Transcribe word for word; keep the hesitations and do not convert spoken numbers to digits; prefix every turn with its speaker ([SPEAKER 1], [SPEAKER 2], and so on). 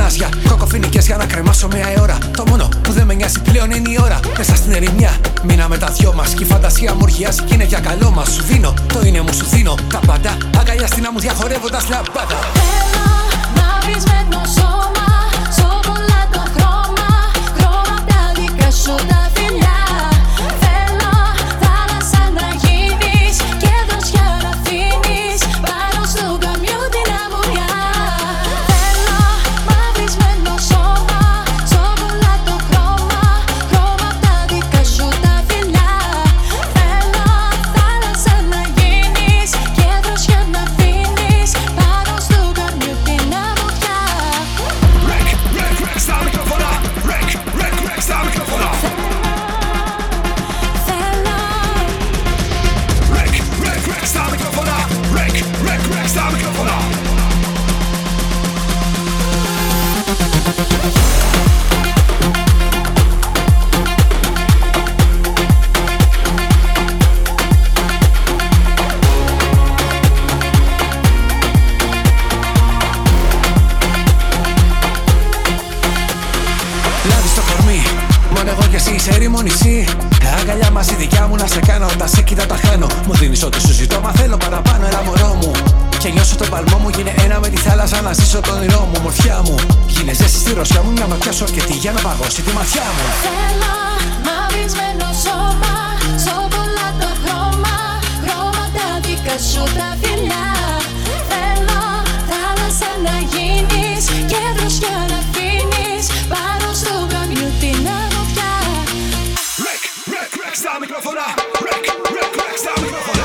[SPEAKER 1] γαλάζια. Κοκοφινικές για να κρεμάσω μια ώρα. Το μόνο που δεν με νοιάζει πλέον είναι η ώρα. Μέσα στην ερημιά μείναμε τα δυο μας. Κι η φαντασία μου ορχιάζει κι είναι για καλό μας. Σου δίνω το είναι μου, σου δίνω τα πάντα. Αγκαλιά στην άμμου διαχορεύοντας λαμπάδα.
[SPEAKER 2] Θέλω να βρεις με το σώμα, σοκολάτο χρώμα, χρώμα απ' τα δικά σου τα φιλιά. Θέλω θάλασσα να γίνεις και δροσιά να αφήνεις πάνω στο καμιού την αμμουδιά. Θέλω να βρεις με το σώμα, σοκολάτο χρώμα, χρώμα απ' τα δικά σου τα φιλιά. Θέλω θάλασσα να γίνεις και δροσιά να αφήνεις πάνω στο καμιού την αμμουδιά.
[SPEAKER 3] Ρεκ, ρεκ, ρεκ στα μικρόφωνα. Ρεκ, ρεκ, ρεκ στα μικρόφωνα.
[SPEAKER 2] Θέλω
[SPEAKER 3] Ρεκ, ρεκ, ρεκ στα μικρόφωνα. Ρεκ, ρεκ, ρεκ στα μικρόφωνα.
[SPEAKER 1] Λάδι στο κορμί, μόνο εγώ κι εσύ είσαι ερημονησή. Αγκαλιά μαζί δικιά μου να σε κάνω, όταν σε κοίτα τα χάνω. Μου δίνεις ό,τι σου ζητώ, μα θέλω παραπάνω, έλα μωρό μου. Και νιώσω τον παλμό μου, γίνε ένα με τη θάλασσα να ζήσω τον όνειρό μου. Μορφιά μου, γίνε ζέστη στη ρωσιά μου, μια ματιά σου αρκετή για να παγώσει τη ματιά μου.
[SPEAKER 2] Θέλω μαυρισμένο σώμα, σοκολάτο χρώμα, χρώμα απ' τα δικά σου τα φιλιά. Θέλω θάλασσα να γίνεις και δροσιά να αφήνεις πάνω στο καμιού την αμμουδιά.
[SPEAKER 3] Ρεκ, ρεκ, ρεκ στα μικρόφωνα. Ρεκ, ρεκ, ρεκ στα μικρόφωνα.